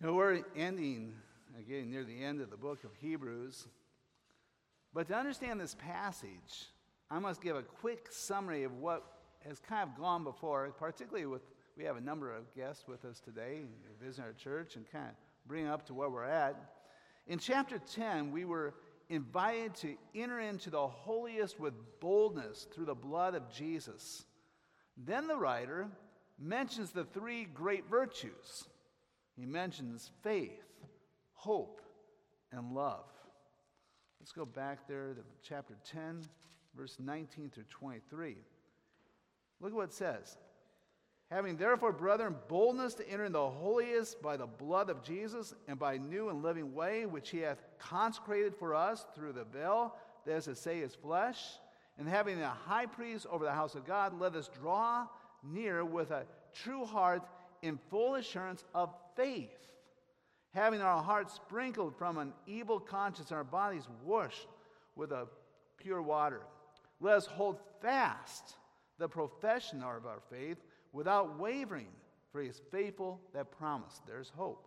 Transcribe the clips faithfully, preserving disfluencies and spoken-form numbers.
You know, we're ending, again, near the end of the book of Hebrews. But to understand this passage, I must give a quick summary of what has kind of gone before, particularly with, we have a number of guests with us today, visiting our church, and kind of bring up to where we're at. In chapter ten, we were invited to enter into the holiest with boldness through the blood of Jesus. Then the writer mentions the three great virtues. He mentions faith, hope, and love. Let's go back there to chapter ten, verse nineteen through twenty-three. Look at what it says. Having therefore, brethren, boldness to enter in the holiest by the blood of Jesus, and by new and living way, which he hath consecrated for us through the veil, that is to say, his flesh, and having a high priest over the house of God, let us draw near with a true heart in full assurance of faith, having our hearts sprinkled from an evil conscience and our bodies washed with a pure water. Let us hold fast the profession of our faith without wavering, for he is faithful that promised. There's hope.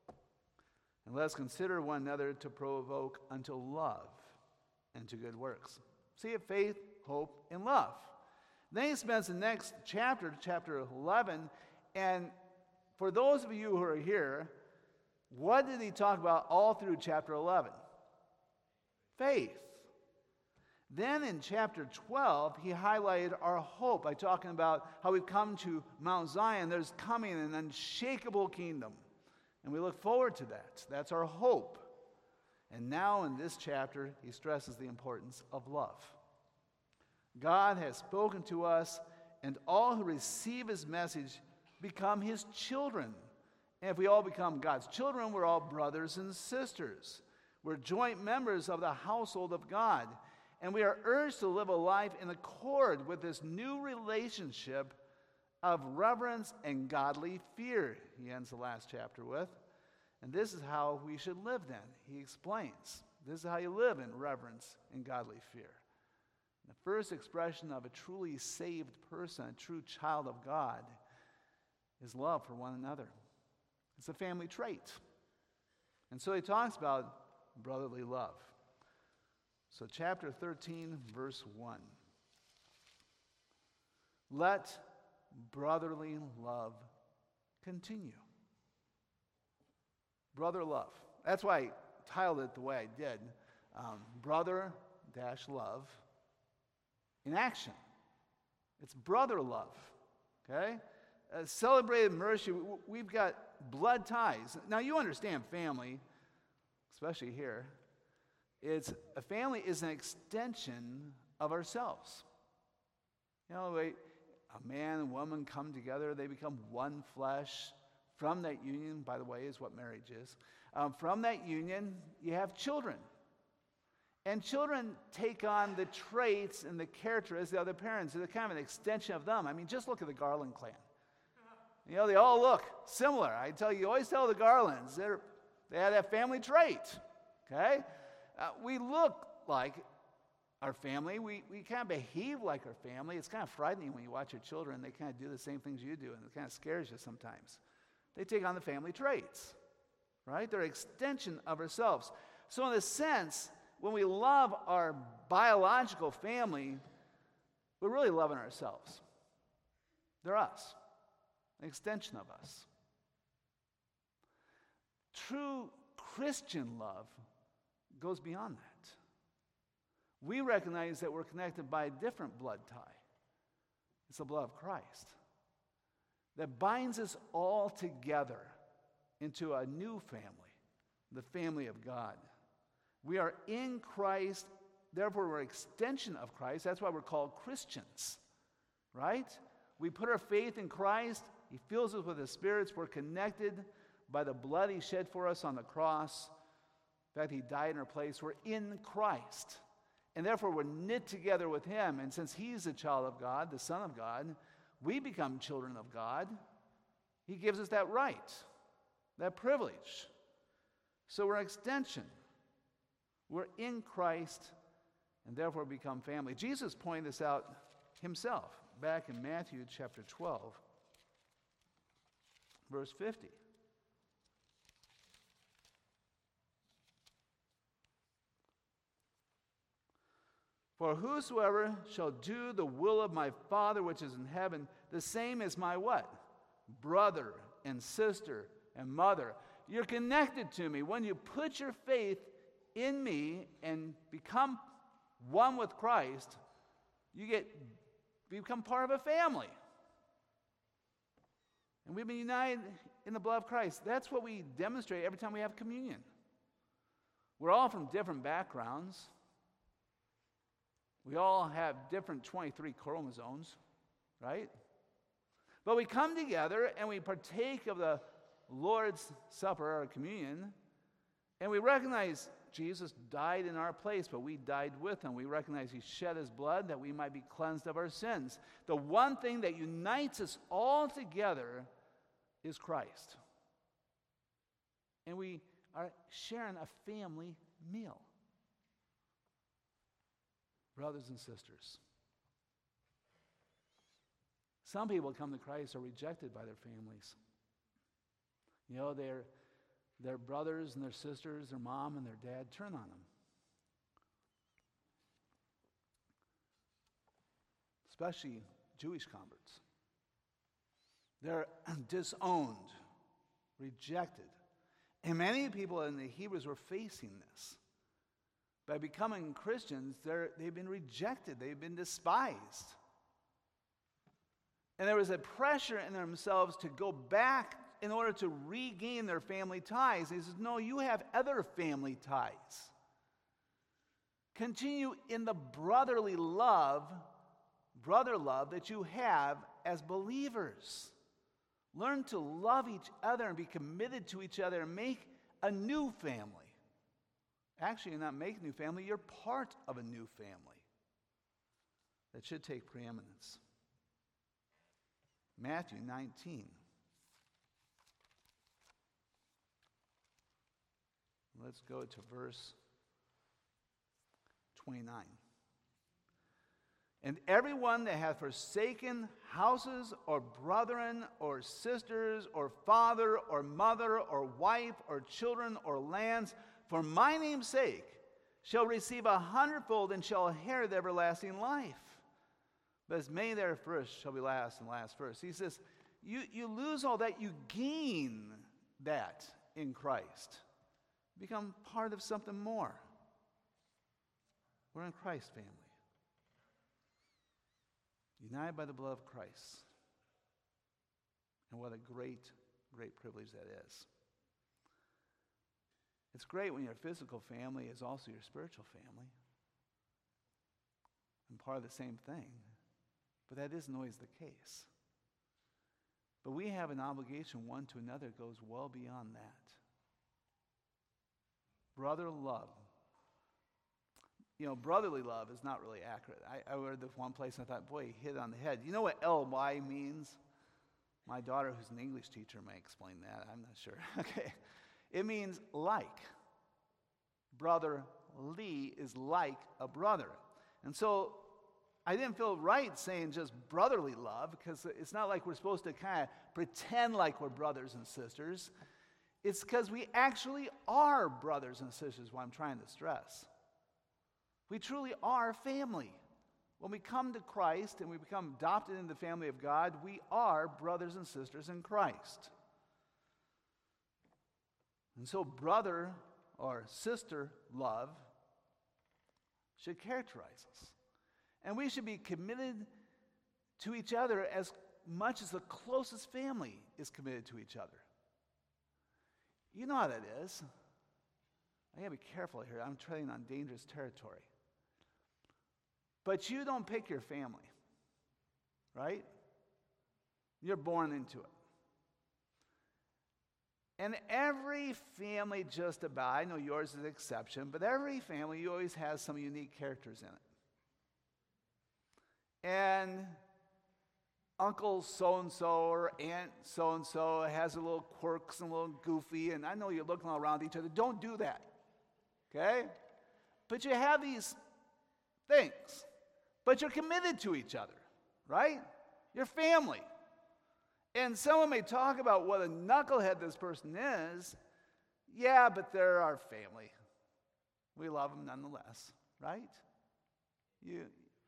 And let us consider one another to provoke unto love and to good works. See it, faith, hope, and love. Then he spends the next chapter, chapter eleven, and for those of you who are here, what did he talk about all through chapter eleven? Faith. Then in chapter twelve, he highlighted our hope by talking about how we've come to Mount Zion. There's coming an unshakable kingdom, and we look forward to that. That's our hope. And now in this chapter, he stresses the importance of love. God has spoken to us, and all who receive his message become his children. And if we all become God's children, we're all brothers and sisters. We're joint members of the household of God. And we are urged to live a life in accord with this new relationship of reverence and godly fear, he ends the last chapter with. And this is how we should live then, he explains. This is how you live in reverence and godly fear. The first expression of a truly saved person, a true child of God, is love for one another. It's a family trait. And so he talks about brotherly love. So chapter thirteen, verse one. Let brotherly love continue. Brother love. That's why I titled it the way I did. Um, brother dash love in action. It's brother love. Okay? Uh, celebrated mercy. We've got blood ties. Now you understand family, especially here. It's a family is an extension of ourselves. You know, we, a man and woman come together, they become one flesh. From that union, by the way, is what marriage is. Um, from that union, you have children. And children take on the traits and the characteristics of the other parents. They're kind of an extension of them. I mean, just look at the Garland clan. You know, they all look similar. I tell you, you always tell the Garlands, they're, they have that family trait. Okay? Uh, we look like our family. We, we kind of behave like our family. It's kind of frightening when you watch your children. They kind of do the same things you do, and it kind of scares you sometimes. They take on the family traits, right? They're an extension of ourselves. So in a sense, when we love our biological family, we're really loving ourselves. They're us, an extension of us. True Christian love goes beyond that. We recognize that we're connected by a different blood tie. It's the blood of Christ that binds us all together into a new family, the family of God. We are in Christ, therefore we're an extension of Christ. That's why we're called Christians, right? We put our faith in Christ. He fills us with his spirits. We're connected by the blood he shed for us on the cross. In fact, he died in our place. We're in Christ. And therefore, we're knit together with him. And since he's a child of God, the Son of God, we become children of God. He gives us that right, that privilege. So we're an extension. We're in Christ, and therefore become family. Jesus pointed this out himself back in Matthew chapter twelve, verse fifty. For whosoever shall do the will of my Father which is in heaven, the same is my what? Brother and sister and mother. You're connected to me. When you put your faith in me and become one with Christ, you get become part of a family. And we've been united in the blood of Christ. That's what we demonstrate every time we have communion. We're all from different backgrounds. We all have different twenty-three chromosomes, right? But we come together and we partake of the Lord's Supper, or communion, and we recognize Jesus died in our place, but we died with him. We recognize he shed his blood that we might be cleansed of our sins. The one thing that unites us all together is Christ. And we are sharing a family meal. Brothers and sisters. Some people come to Christ are rejected by their families. You know, their, their brothers and their sisters, their mom and their dad turn on them. Especially Jewish converts. They're disowned, rejected. And many people in the Hebrews were facing this. By becoming Christians, they're, they've been rejected. They've been despised. And there was a pressure in themselves to go back in order to regain their family ties. He says, no, you have other family ties. Continue in the brotherly love, brother love that you have as believers. Learn to love each other and be committed to each other and make a new family. Actually, you're not making a new family, you're part of a new family that should take preeminence. Matthew nineteen. Let's go to verse twenty-nine. And everyone that hath forsaken houses, or brethren, or sisters, or father, or mother, or wife, or children, or lands, for my name's sake, shall receive a hundredfold and shall inherit everlasting life. But as many that are first shall be last, and last first. He says, you, you lose all that, you gain that in Christ. Become part of something more. We're in Christ's family. United by the blood of Christ. And what a great, great privilege that is. It's great when your physical family is also your spiritual family. And part of the same thing. But that isn't always the case. But we have an obligation one to another that goes well beyond that. Brother love. You know, brotherly love is not really accurate. I, I read this one place and I thought, boy, he hit it on the head. You know what L Y means? My daughter, who's an English teacher, may explain that. I'm not sure. Okay. It means like. Brotherly is like a brother. And so I didn't feel right saying just brotherly love, because it's not like we're supposed to kind of pretend like we're brothers and sisters. It's because we actually are brothers and sisters, what I'm trying to stress. We truly are family. When we come to Christ and we become adopted into the family of God, we are brothers and sisters in Christ. And so brother or sister love should characterize us. And we should be committed to each other as much as the closest family is committed to each other. You know how that is. I gotta be careful here. I'm treading on dangerous territory. But you don't pick your family, right? You're born into it. And every family just about, I know yours is an exception, but every family, you always has some unique characters in it. And Uncle so-and-so or Aunt so-and-so has a little quirks and a little goofy, and I know you're looking all around each other. Don't do that, okay? But you have these things. But you're committed to each other, right? You're family. And someone may talk about what a knucklehead this person is. Yeah, but they're our family. We love them nonetheless, right? You,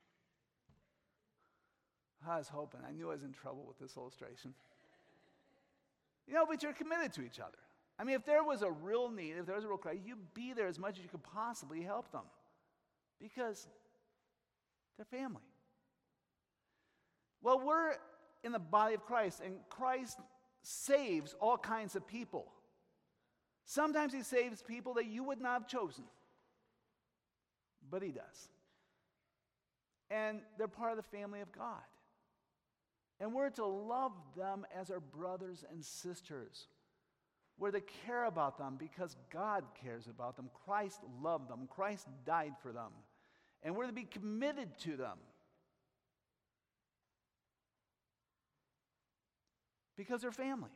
I was hoping. I knew I was in trouble with this illustration. You know, but you're committed to each other. I mean, if there was a real need, if there was a real crisis, you'd be there as much as you could possibly help them. Because they're family. Well, we're in the body of Christ, and Christ saves all kinds of people. Sometimes he saves people that you would not have chosen. But he does. And they're part of the family of God. And we're to love them as our brothers and sisters. We're to care about them because God cares about them. Christ loved them. Christ died for them. And we're to be committed to them. Because they're family.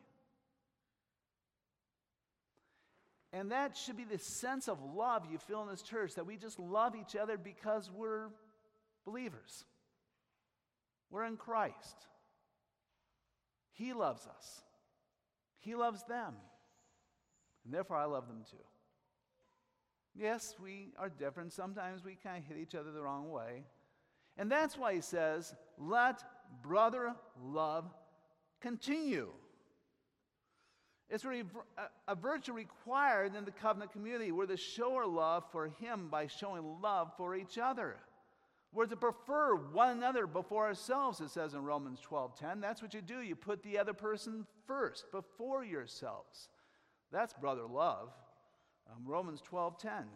And that should be the sense of love you feel in this church, that we just love each other because we're believers. We're in Christ. He loves us. He loves them. And therefore, I love them too. Yes, we are different. Sometimes we kind of hit each other the wrong way. And that's why he says, let brother love continue. It's a, a virtue required in the covenant community. We're to show our love for him by showing love for each other. We're to prefer one another before ourselves, it says in Romans twelve ten. That's what you do. You put the other person first, before yourselves. That's brother love. Um, Romans twelve ten.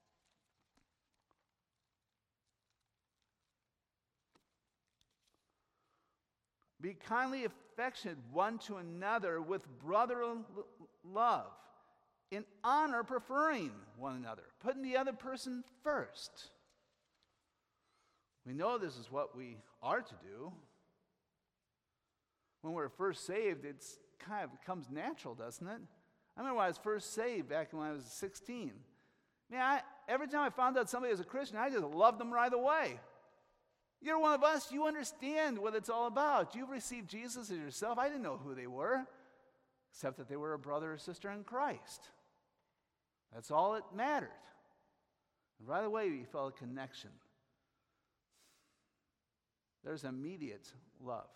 Be kindly affectionate one to another with brotherly love, in honor preferring one another, putting the other person first. We know this is what we are to do. When we're first saved, it's kind of becomes natural, doesn't it? I remember when I was first saved back when I was sixteen. Man, I, every time I found out somebody was a Christian, I just loved them right away. You're one of us. You understand what it's all about. You've received Jesus as yourself. I didn't know who they were, except that they were a brother or sister in Christ. That's all that mattered. And right away, we felt a connection. There's immediate love.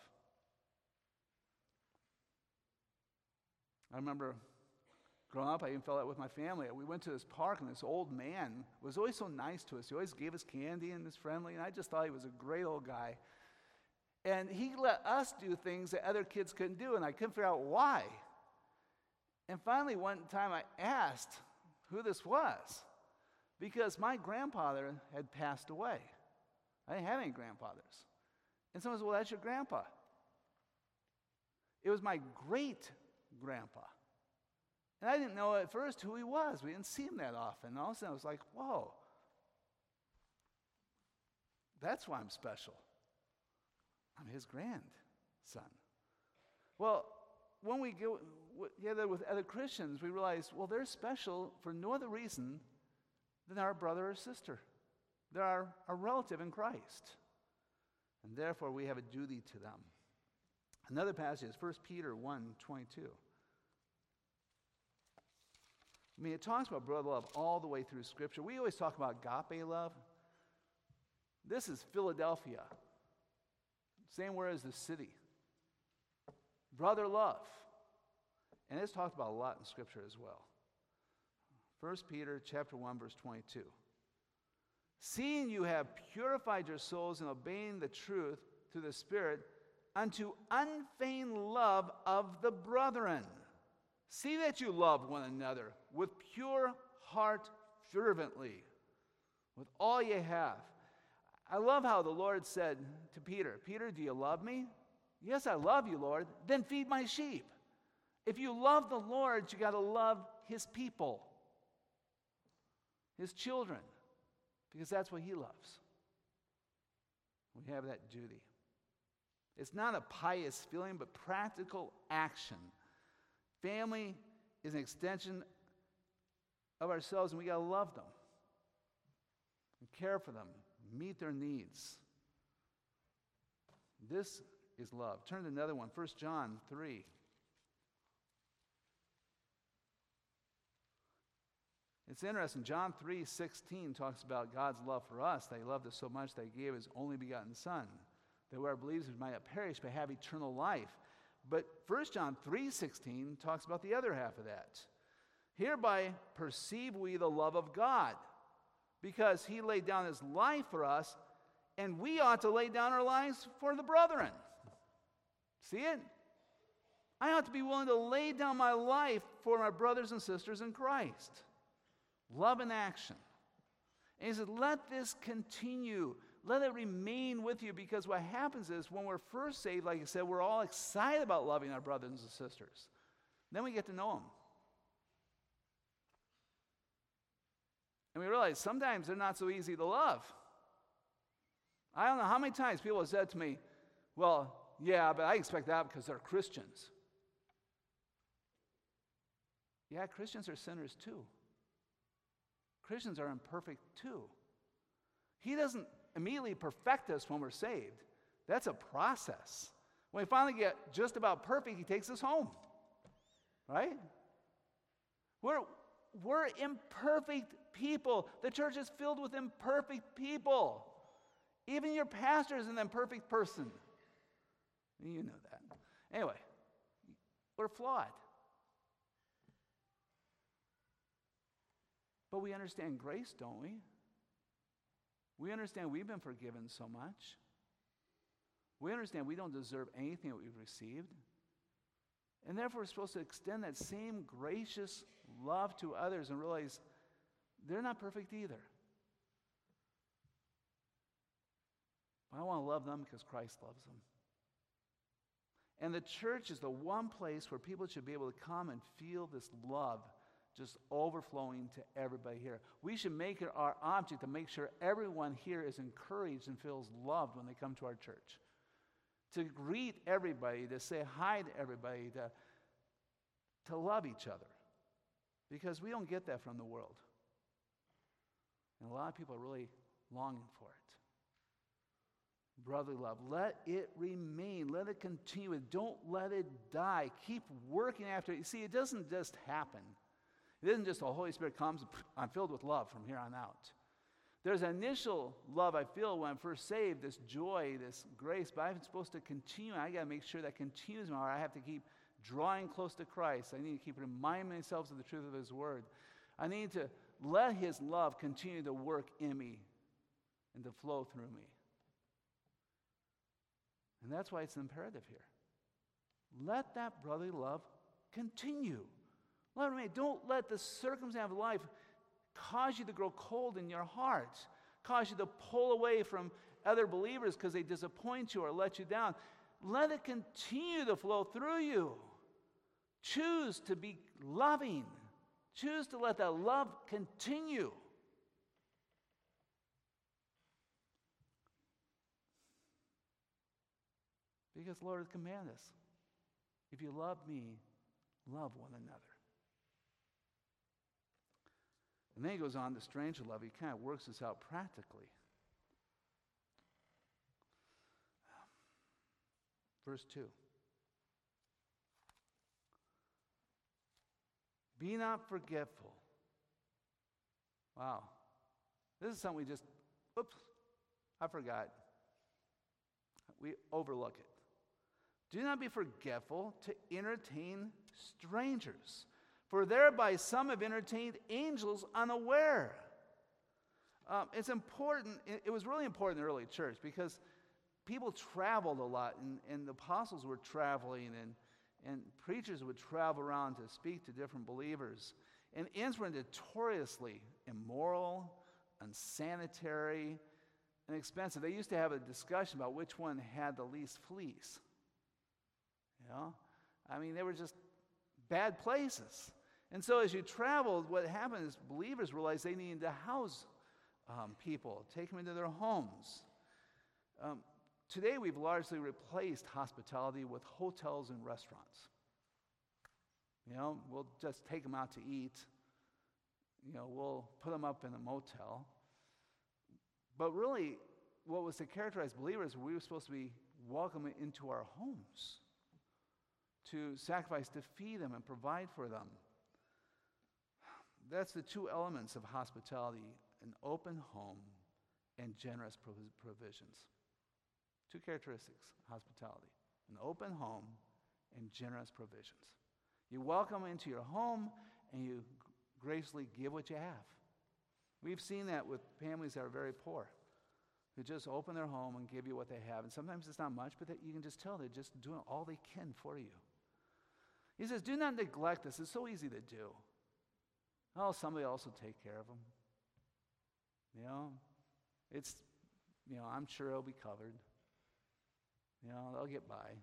I remember growing up, I even felt that with my family. We went to this park, and this old man was always so nice to us. He always gave us candy and was friendly, and I just thought he was a great old guy. And he let us do things that other kids couldn't do, and I couldn't figure out why. And finally, one time I asked who this was, because my grandfather had passed away. I didn't have any grandfathers. And someone said, well, that's your grandpa. It was my great-grandpa. And I didn't know at first who he was. We didn't see him that often. And all of a sudden I was like, whoa, that's why I'm special. I'm his grandson. Well, when we go together with other Christians, we realize, well, they're special for no other reason than our brother or sister. They're our, our relative in Christ. And therefore, we have a duty to them. Another passage is First Peter one twenty-two. I mean, it talks about brother love all the way through Scripture. We always talk about agape love. This is Philadelphia. Same word as the city. Brother love. And it's talked about a lot in Scripture as well. First Peter chapter one, verse twenty-two. Seeing you have purified your souls in obeying the truth through the Spirit unto unfeigned love of the brethren. See that you love one another with pure heart fervently, with all you have. I love how the Lord said to Peter, Peter, do you love me? Yes, I love you, Lord. Then feed my sheep. If you love the Lord, you got to love his people, his children, because that's what he loves. We have that duty. It's not a pious feeling, but practical action. Family is an extension of ourselves, and we got to love them and care for them, meet their needs. This is love. Turn to another one, First John three. It's interesting. John three sixteen talks about God's love for us, that he loved us so much that he gave his only begotten Son, that whoever believes in him might not perish but have eternal life. But First John three sixteen talks about the other half of that. Hereby perceive we the love of God, because he laid down his life for us, and we ought to lay down our lives for the brethren. See it? I ought to be willing to lay down my life for my brothers and sisters in Christ. Love in action. And he said, let this continue. Let it remain with you, because what happens is when we're first saved, like I said, we're all excited about loving our brothers and sisters. Then we get to know them. And we realize sometimes they're not so easy to love. I don't know how many times people have said to me, well, yeah, but I expect that because they're Christians. Yeah, Christians are sinners too. Christians are imperfect too. He doesn't immediately perfect us when we're saved. That's a process. When we finally get just about perfect, he takes us home. Right? We're, we're imperfect people. The church is filled with imperfect people. Even your pastor is an imperfect person. You know that. Anyway, we're flawed. But we understand grace, don't we? We understand we've been forgiven so much. We understand we don't deserve anything that we've received. And therefore, we're supposed to extend that same gracious love to others and realize they're not perfect either. But I want to love them because Christ loves them. And the church is the one place where people should be able to come and feel this love just overflowing to everybody here. We should make it our object to make sure everyone here is encouraged and feels loved when they come to our church. To greet everybody, to say hi to everybody, to, to love each other. Because we don't get that from the world. And a lot of people are really longing for it. Brotherly love, let it remain. Let it continue. Don't let it die. Keep working after it. You see, it doesn't just happen. It isn't just the Holy Spirit comes, I'm filled with love from here on out. There's an initial love I feel when I'm first saved, this joy, this grace, but I'm supposed to continue. I got to make sure that continues in my heart. I have to keep drawing close to Christ. I need to keep reminding myself of the truth of his word. I need to let his love continue to work in me and to flow through me. And that's why it's imperative here. Let that brotherly love continue. Let it remain. Don't let the circumstance of life cause you to grow cold in your heart, cause you to pull away from other believers because they disappoint you or let you down. Let it continue to flow through you. Choose to be loving. Choose to let that love continue. Because the Lord has commanded us, if you love me, love one another. And then he goes on to stranger love. He kind of works this out practically. Verse two. Be not forgetful. Wow. This is something we just, oops, I forgot. We overlook it. Do not be forgetful to entertain strangers, for thereby some have entertained angels unaware. Um, it's important, it, it was really important in the early church because people traveled a lot, and, and the apostles were traveling, and, and preachers would travel around to speak to different believers. And inns were notoriously immoral, unsanitary, and expensive. They used to have a discussion about which one had the least fleas. You know? I mean, they were just bad places. And so as you traveled, what happened is believers realized they needed to house um, people, take them into their homes. Um, today, we've largely replaced hospitality with hotels and restaurants. You know, we'll just take them out to eat. You know, we'll put them up in a motel. But really, what was to characterize believers, we were supposed to be welcoming into our homes, to sacrifice, to feed them and provide for them. that's the two elements of hospitality: an open home and generous provisions. Two characteristics of hospitality: an open home and generous provisions. You welcome into your home and you graciously give what you have. We've seen that with families that are very poor, who just open their home and give you what they have. And sometimes it's not much, but that you can just tell they're just doing all they can for you. He says, do not neglect this. It's so easy to do. Oh, somebody else will take care of them. You know, it's, you know, I'm sure it'll be covered. You know, they'll get by.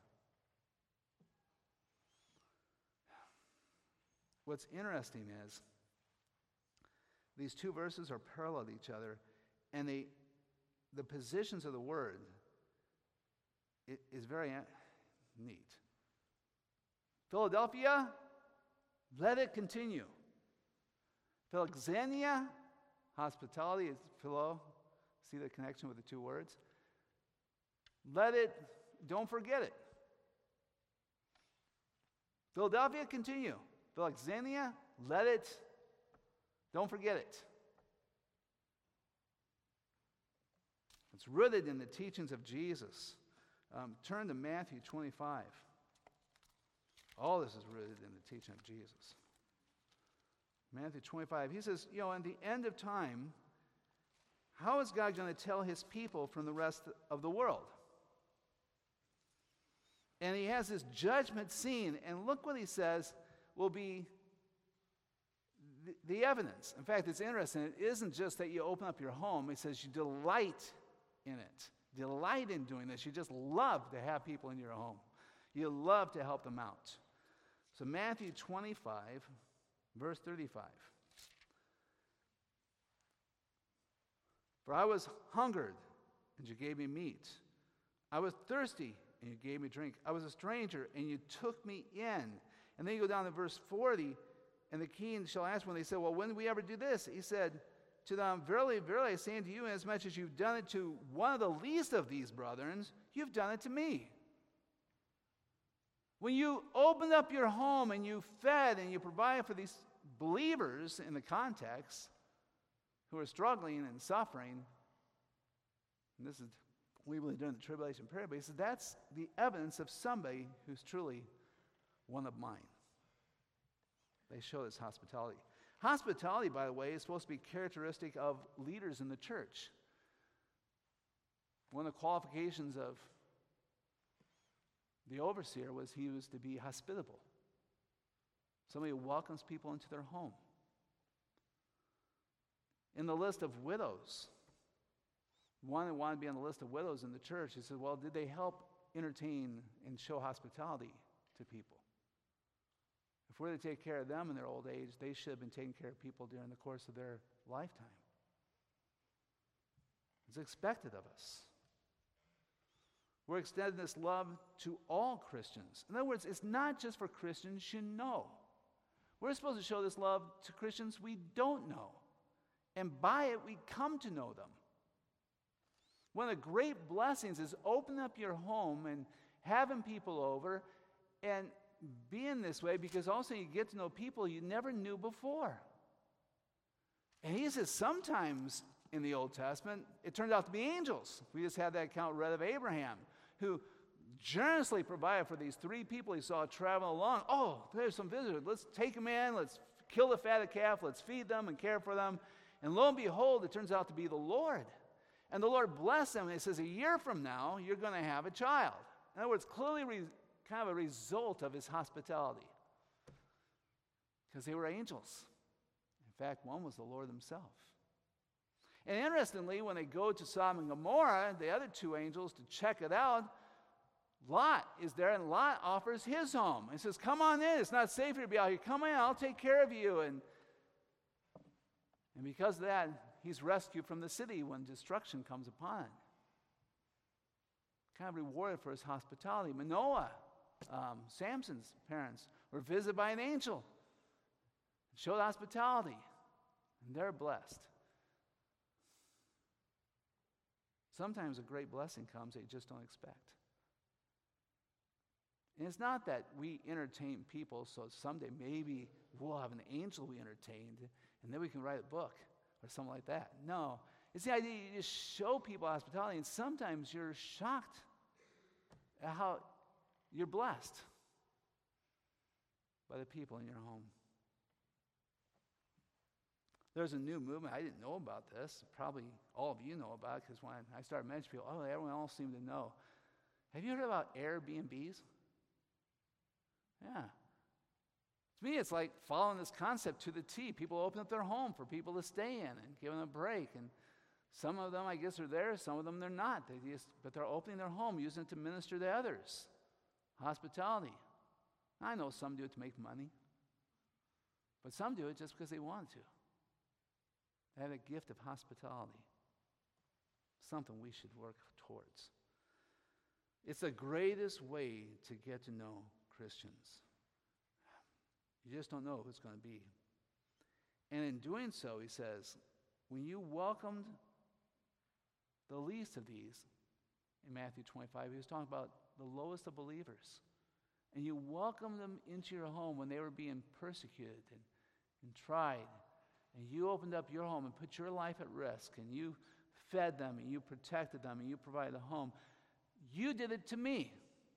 What's interesting is these two verses are parallel to each other, and they, the positions of the word it, is very neat. Philadelphia, let it continue. Philoxenia, hospitality is philo. See the connection with the two words? Let it, don't forget it. Philadelphia, continue. Philoxenia, let it, don't forget it. It's rooted in the teachings of Jesus. Um, turn to Matthew twenty-five. All this is rooted in the teaching of Jesus. Matthew twenty-five, he says, you know, in the end of time, how is God going to tell his people from the rest of the world? And he has this judgment scene, and look what he says will be the, the evidence. In fact, it's interesting. It isn't just that you open up your home. It says you delight in it. Delight in doing this. You just love to have people in your home. You love to help them out. So Matthew twenty-five, verse thirty-five. For I was hungered, and you gave me meat. I was thirsty, and you gave me drink. I was a stranger, and you took me in. And then you go down to verse forty, and the king shall ask when they said, well, when did we ever do this? He said to them, verily, verily, I say unto you, inasmuch as you've done it to one of the least of these brethren, you've done it to me. When you opened up your home and you fed and you provided for these believers in the context who are struggling and suffering, and this is, we believe, during the tribulation period, but he said that's the evidence of somebody who's truly one of mine. They show this hospitality. Hospitality, by the way, is supposed to be characteristic of leaders in the church. One of the qualifications of the overseer was he was to be hospitable. Somebody who welcomes people into their home. In the list of widows, one that wanted to be on the list of widows in the church, he said, well, did they help entertain and show hospitality to people? If we're to take care of them in their old age, they should have been taking care of people during the course of their lifetime. It's expected of us. We're extending this love to all Christians. In other words, it's not just for Christians you know. We're supposed to show this love to Christians we don't know. And by it, we come to know them. One of the great blessings is opening up your home and having people over and being this way, because also you get to know people you never knew before. And he says sometimes in the Old Testament, it turned out to be angels. We just had that account read of Abraham, who generously provided for these three people he saw traveling along. Oh, there's some visitors. Let's take them in. Let's kill the fatted calf. Let's feed them and care for them. And lo and behold, it turns out to be the Lord. And the Lord blessed them. And he says, a year from now, you're going to have a child. In other words, clearly re- kind of a result of his hospitality. Because they were angels. In fact, one was the Lord himself. And interestingly, when they go to Sodom and Gomorrah, the other two angels, to check it out, Lot is there, and Lot offers his home. He says, come on in. It's not safe for you to be out here. Come in. I'll take care of you. And, and because of that, he's rescued from the city when destruction comes upon it. Kind of rewarded for his hospitality. Manoah, um, Samson's parents, were visited by an angel. Showed hospitality. And they're blessed. Sometimes a great blessing comes that you just don't expect. And it's not that we entertain people so someday maybe we'll have an angel we entertained, and then we can write a book or something like that. No. It's the idea you just show people hospitality, and sometimes you're shocked at how you're blessed by the people in your home. There's a new movement. I didn't know about this. Probably all of you know about it, because when I started mentioning people, oh, everyone else seemed to know. Have you heard about Airbnbs? Yeah. To me, it's like following this concept to the T. People open up their home for people to stay in and give them a break. And some of them, I guess, are there. Some of them, they're not. They just, but they're opening their home, using it to minister to others. Hospitality. I know some do it to make money. But some do it just because they want to. They have a gift of hospitality. Something we should work towards. It's the greatest way to get to know Christians. You just don't know who it's going to be. And in doing so, he says, when you welcomed the least of these, in Matthew twenty-five, he was talking about the lowest of believers. And you welcomed them into your home when they were being persecuted and, and tried. And you opened up your home and put your life at risk. And you fed them and you protected them and you provided a home. You did it to me.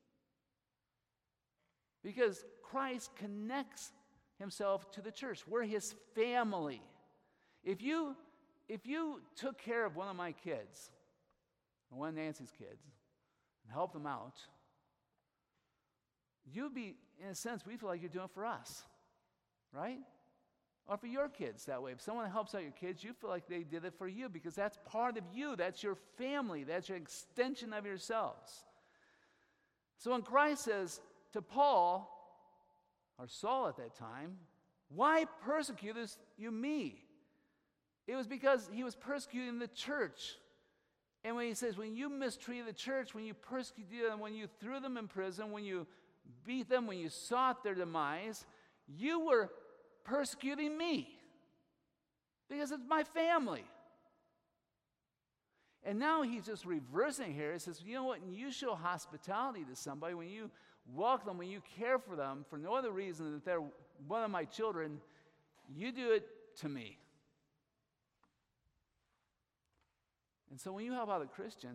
Because Christ connects himself to the church. We're his family. If you, if you took care of one of my kids, or one of Nancy's kids, and helped them out, you'd be, in a sense, we feel like you're doing it for us. Right? Or for your kids that way. If someone helps out your kids, you feel like they did it for you, because that's part of you. That's your family. That's your extension of yourselves. So when Christ says to Paul, or Saul at that time, why persecutest you me? It was because he was persecuting the church. And when he says, when you mistreated the church, when you persecuted them, when you threw them in prison, when you beat them, when you sought their demise, you were persecuting me. Because it's my family. And now he's just reversing here. He says, you know what, when you show hospitality to somebody, when you welcome them, when you care for them, for no other reason than that they're one of my children, you do it to me. And so when you help out a Christian,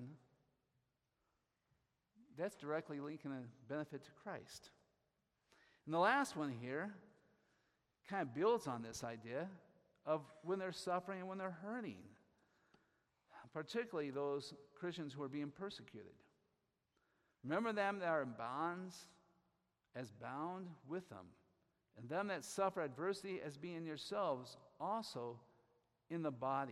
that's directly linking a benefit to Christ. And the last one here kind of builds on this idea of when they're suffering and when they're hurting, particularly those Christians who are being persecuted. Remember them that are in bonds as bound with them, and them that suffer adversity as being yourselves also in the body.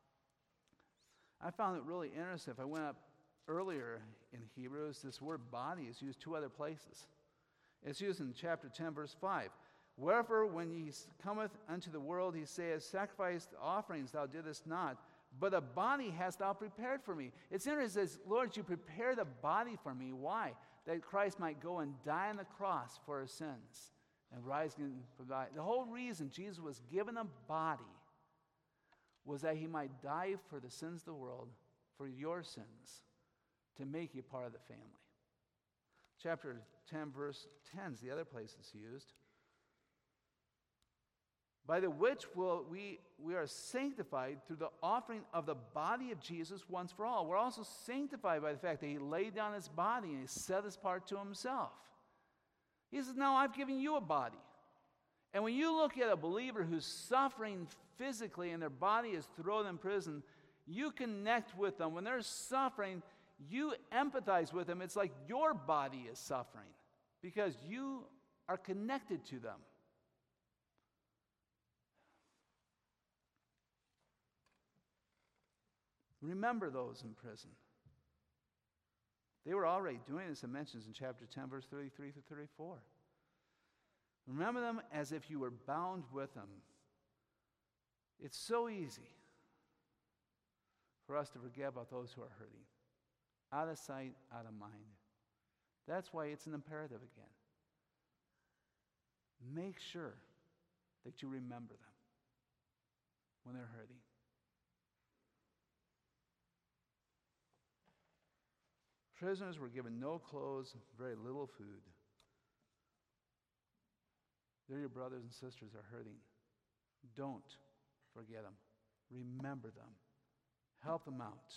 I found it really interesting. If I went up earlier in Hebrews, this word body is used two other places. It's used in chapter ten, verse five. Wherefore, when he cometh unto the world, he saith, sacrifice offerings thou didst not, but a body hast thou prepared for me. It's interesting. It says, Lord, you prepared a body for me. Why? That Christ might go and die on the cross for our sins and rise again from the The whole reason Jesus was given a body was that he might die for the sins of the world, for your sins, to make you part of the family. Chapter ten, verse ten is the other place it's used. By the which will we, we are sanctified through the offering of the body of Jesus once for all. We're also sanctified by the fact that he laid down his body and he set his part to himself. He says, now I've given you a body. And when you look at a believer who's suffering physically and their body is thrown in prison, you connect with them. When they're suffering, you empathize with them. It's like your body is suffering because you are connected to them. Remember those in prison. They were already doing this, it mentions in chapter ten, verse thirty-three through thirty-four. Remember them as if you were bound with them. It's so easy for us to forget about those who are hurting. Out of sight, out of mind. That's why it's an imperative again. Make sure that you remember them when they're hurting. Prisoners were given no clothes, very little food. They're your brothers and sisters are hurting. Don't forget them. Remember them. Help them out.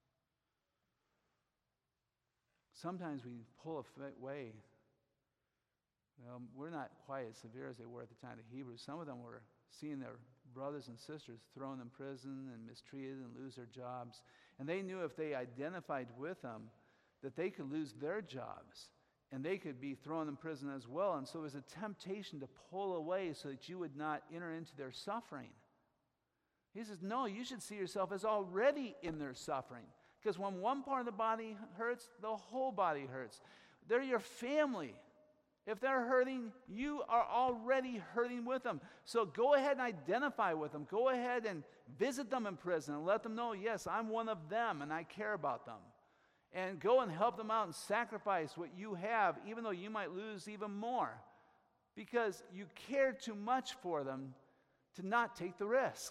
Sometimes we pull away. Well, we're not quite as severe as they were at the time of the Hebrews. Some of them were seeing their brothers and sisters thrown in prison and mistreated and lose their jobs. And they knew if they identified with them, that they could lose their jobs and they could be thrown in prison as well. And so it was a temptation to pull away so that you would not enter into their suffering. He says, no, you should see yourself as already in their suffering. Because when one part of the body hurts, the whole body hurts. They're your family. If they're hurting, you are already hurting with them. So go ahead and identify with them. Go ahead and visit them in prison and let them know, yes, I'm one of them and I care about them. And go and help them out and sacrifice what you have, even though you might lose even more. Because you care too much for them to not take the risk.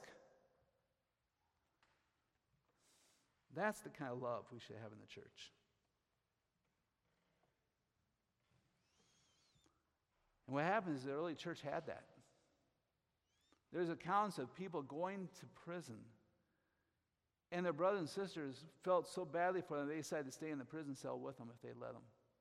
That's the kind of love we should have in the church. And what happens is the early church had that. There's accounts of people going to prison, and their brothers and sisters felt so badly for them, they decided to stay in the prison cell with them if they'd let them.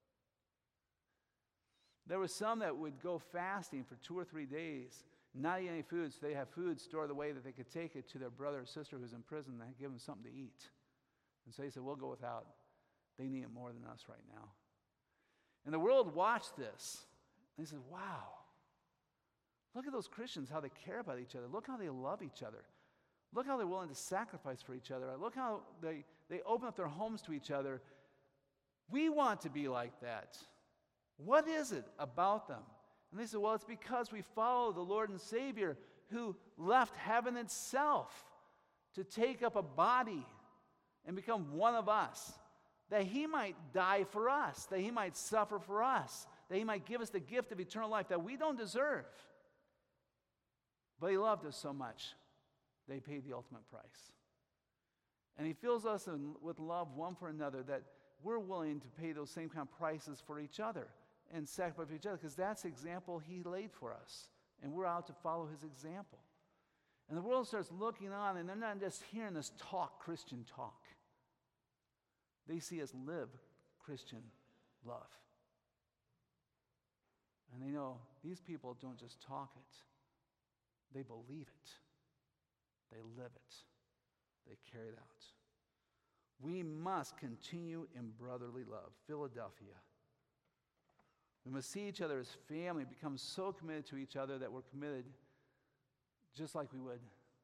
There were some that would go fasting for two or three days, not eat any food, so they have food stored away that they could take it to their brother or sister who's in prison and give them something to eat. And so they said, we'll go without. They need it more than us right now. And the world watched this. And they said, wow, look at those Christians, how they care about each other. Look how they love each other. Look how they're willing to sacrifice for each other. Look how they, they open up their homes to each other. We want to be like that. What is it about them? And they said, well, it's because we follow the Lord and Savior who left heaven itself to take up a body and become one of us, that he might die for us, that he might suffer for us, that he might give us the gift of eternal life that we don't deserve. But he loved us so much, they paid the ultimate price. And he fills us in, with love one for another, that we're willing to pay those same kind of prices for each other and sacrifice for each other, because that's the example he laid for us. And we're out to follow his example. And the world starts looking on, and they're not just hearing us talk Christian talk. They see us live Christian love. And they know these people don't just talk it. They believe it. They live it. They carry it out. We must continue in brotherly love. Philadelphia. We must see each other as family, become so committed to each other that we're committed just like we would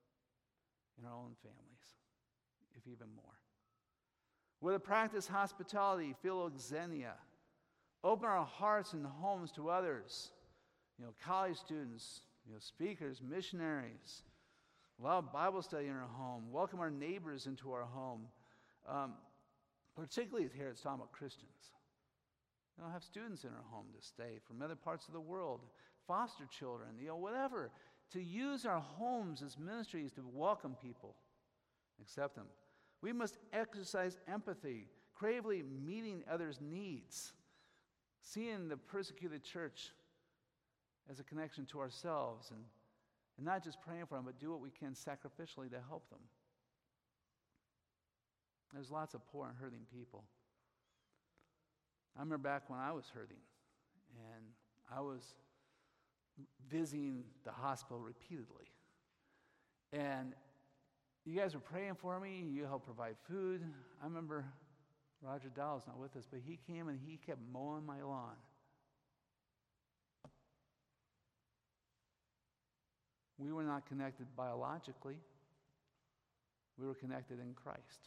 in our own families, if even more. We're to practice hospitality, philoxenia. Open our hearts and homes to others. You know, college students, you know, speakers, missionaries. Allow Bible study in our home. Welcome our neighbors into our home. Um, particularly here, it's talking about Christians. You know, have students in our home to stay from other parts of the world. Foster children, you know, whatever. To use our homes as ministries to welcome people. Accept them. We must exercise empathy, gravely meeting others' needs, seeing the persecuted church as a connection to ourselves, and, and not just praying for them, but do what we can sacrificially to help them. There's lots of poor and hurting people. I remember back when I was hurting, and I was visiting the hospital repeatedly. And you guys were praying for me. You helped provide food. I remember Roger Dowell's not with us, but he came and he kept mowing my lawn. We were not connected biologically. We were connected in Christ.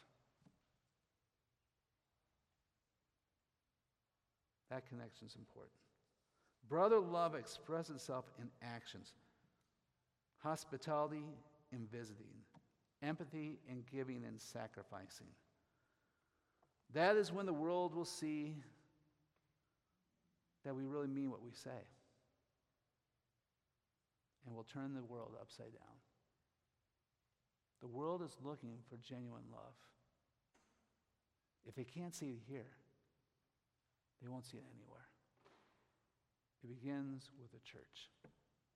That connection is important. Brother love expresses itself in actions. Hospitality in visiting. Empathy in giving and sacrificing. That is when the world will see that we really mean what we say. And we'll turn the world upside down. The world is looking for genuine love. If they can't see it here, they won't see it anywhere. It begins with the church.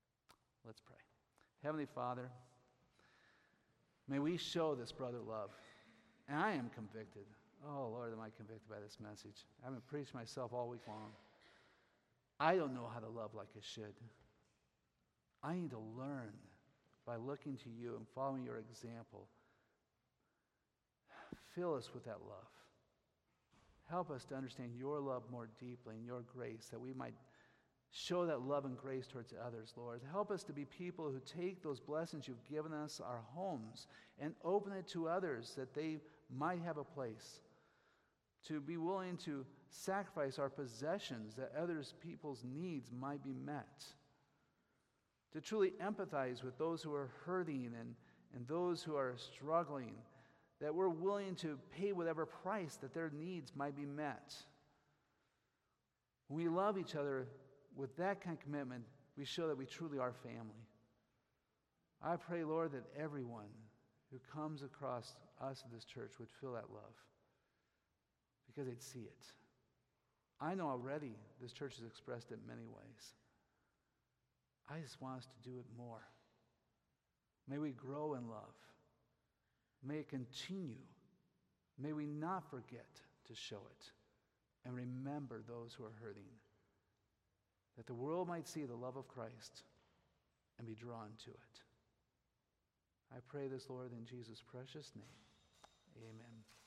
Let's pray. Heavenly Father, may we show this brother love. And I am convicted. Oh, Lord, am I convicted by this message. I haven't preached myself all week long. I don't know how to love like I should. I need to learn by looking to you and following your example. Fill us with that love. Help us to understand your love more deeply and your grace, that we might show that love and grace towards others, Lord. Help us to be people who take those blessings you've given us, our homes, and open it to others that they might have a place. To be willing to sacrifice our possessions that others people's needs might be met. To truly empathize with those who are hurting and, and those who are struggling, that we're willing to pay whatever price that their needs might be met. When we love each other with that kind of commitment, we show that we truly are family. I pray, Lord, that everyone who comes across us in this church would feel that love, because they'd see it. I know already this church has expressed it in many ways. I just want us to do it more. May we grow in love. May it continue. May we not forget to show it and remember those who are hurting, that the world might see the love of Christ and be drawn to it. I pray this, Lord, in Jesus' precious name. Amen.